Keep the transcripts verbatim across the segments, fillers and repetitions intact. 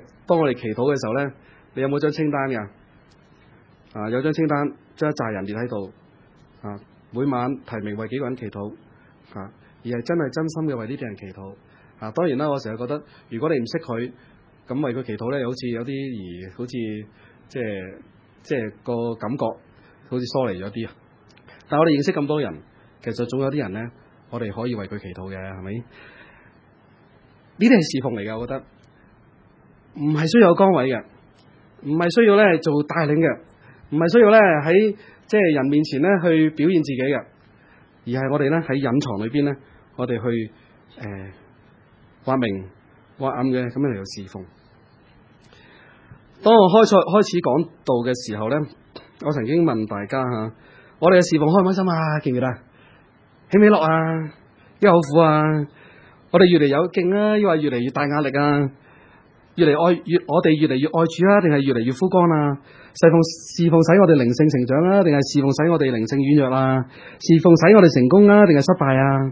當我哋祈禱嘅時候咧，你有冇張清單㗎？啊，有張清單，將一紮人列喺度，啊，每晚提名為幾個人祈禱，啊，而係真係真心嘅為呢啲人祈禱。啊，當然啦，我成日覺得，如果你唔識佢，咁為佢祈禱咧，好似有啲而好似即係即係個感覺好似疏離咗啲啊。但係我哋認識咁多人，其實總有啲人咧，我哋可以為佢祈禱嘅，係咪？呢啲係侍奉嚟嘅，我覺得唔係需要有崗位嘅，唔係需要咧做帶領嘅，唔係需要咧喺即係人面前咧去表現自己嘅，而係我哋咧喺隱藏裏邊咧，我哋去誒挖明挖暗嘅咁樣嚟到侍奉。當我開賽開始講道嘅時候咧，我曾經問大家吓，我哋嘅侍奉開唔開心啊？記唔記得？喜唔喜樂啊？抑或好苦啊？我哋越嚟有勁啊，抑或越嚟越大壓力啊？越嚟愛越我哋越嚟越愛主啊，定係越嚟越枯乾啊？侍奉侍奉使我哋靈性成長啊，定係侍奉使我哋靈性軟弱啊？侍奉使我哋成功啊，定係失敗啊？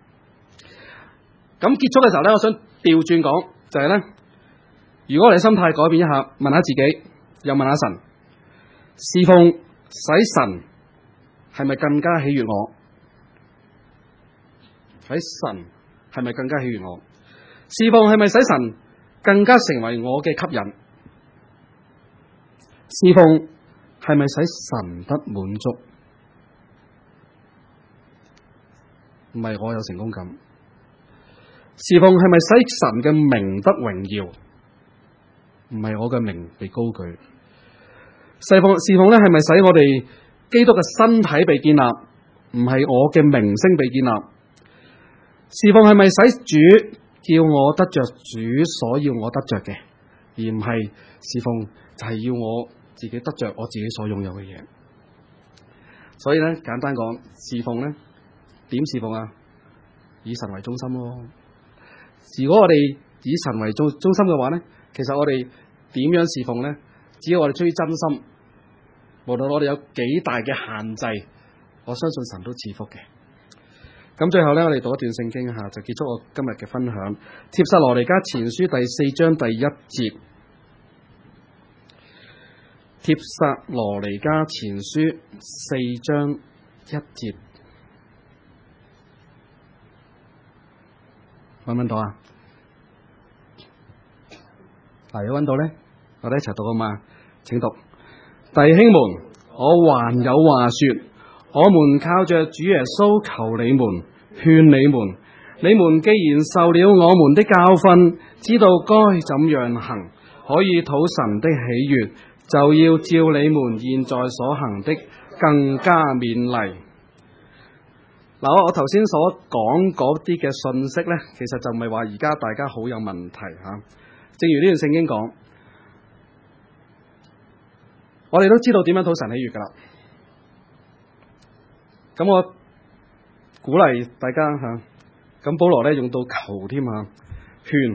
咁結束嘅時候咧，我想調轉講，就係咧，如果我哋心態改變一下，問下自己，又問下神，侍奉使神係咪更加喜悅我？使神係咪更加喜悅我？侍奉係咪使神更加成為我嘅吸引？侍奉係咪使神得滿足？唔係我有成功感。侍奉係咪使神嘅名得榮耀？唔係我嘅名被高舉。侍奉侍奉咧係咪使我哋基督嘅身體被建立？唔係我嘅名聲被建立。侍奉係咪使主叫我得着主所要我得着嘅，而唔係侍奉就係要我自己得着我自己所擁有嘅嘢。所以咧，簡單講，侍奉咧點侍奉啊？以神為中心咯。如果我哋以神為中中心嘅話咧，其實我哋點樣侍奉咧？只要我哋出於真心，無論我哋有幾大嘅限制，我相信神都賜福嘅。咁最後咧，我哋讀一段聖經吓，就結束我今日嘅分享。帖撒羅尼迦前書第四章第一節。帖撒羅尼迦前書四章一節，揾唔揾到啊？嗱，有揾到咧，我哋一齊讀啊嘛，請讀。弟兄們，我還有話說。我們靠着主耶穌求你們，勸你們，你們既然受了我們的教訓，知道該怎樣行，可以討神的喜悅，就要照你們現在所行的更加勉勵。嗱，我我頭先所講嗰啲嘅信息咧，其實就唔係話而家大家好有問題吓。正如呢段聖經講，我哋都知道點樣討神喜悅噶啦。咁我鼓勵大家吓，咁保羅咧用到求添啊，勸，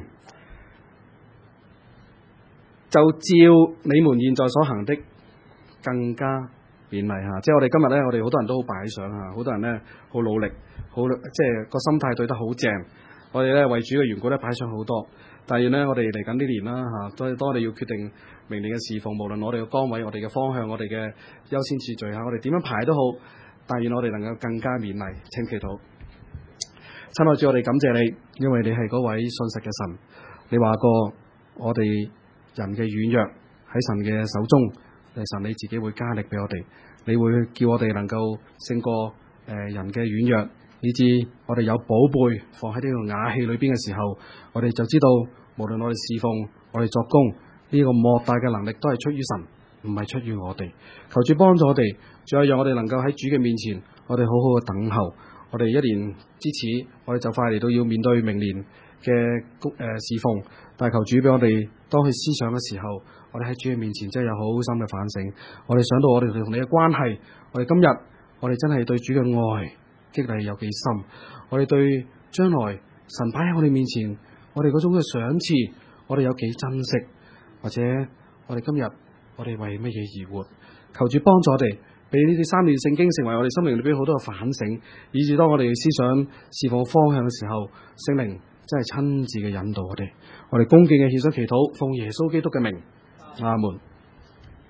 就照你們現在所行的更加勉勵吓。即係我哋今日咧，我哋好多人都好擺上吓，好多人咧好努力，好即係個心態對得好正。我哋咧為主嘅緣故咧擺上好多，但係咧我哋嚟緊呢年啦吓，當當我哋要決定明年嘅侍奉，無論我哋嘅崗位、我哋嘅方向、我哋嘅優先次序吓，我哋點樣排都好。但願我哋能夠更加勉勵，請祈禱。親愛主，我哋感謝你，因為你係嗰位信實嘅神。你話過，我哋人嘅軟弱喺神嘅手中，神你自己會加力俾我哋，你會叫我哋能夠勝過誒、呃、人嘅軟弱，以致我哋有寶貝放喺呢個瓦器裏邊嘅時候，我哋就知道，無論我哋侍奉、我哋作工，呢、這個莫大嘅能力都係出於神。唔係出於我哋，求主幫助我哋，仲有讓我哋能夠喺主嘅面前，我哋好好嘅等候。我哋一年之始，我哋就快嚟到要面對明年嘅誒侍奉，但係求主俾我哋當去思想嘅時候，我哋喺主嘅面前真係有好深嘅反省。我哋想到我哋同你嘅關係，我哋今日我哋真係對主嘅愛激勵有幾深，我哋對將來神擺喺我哋面前，我哋嗰種嘅賞賜，我哋有幾珍惜，或者我哋今日。我哋為乜嘢而活？求主幫助我哋，俾呢啲三段聖經成為我哋生命裏邊好多嘅反省，以至當我哋思想侍奉方向嘅時候，聖靈真係親自嘅引導我哋。我哋恭敬嘅獻上祈禱，奉耶穌基督嘅名，阿門。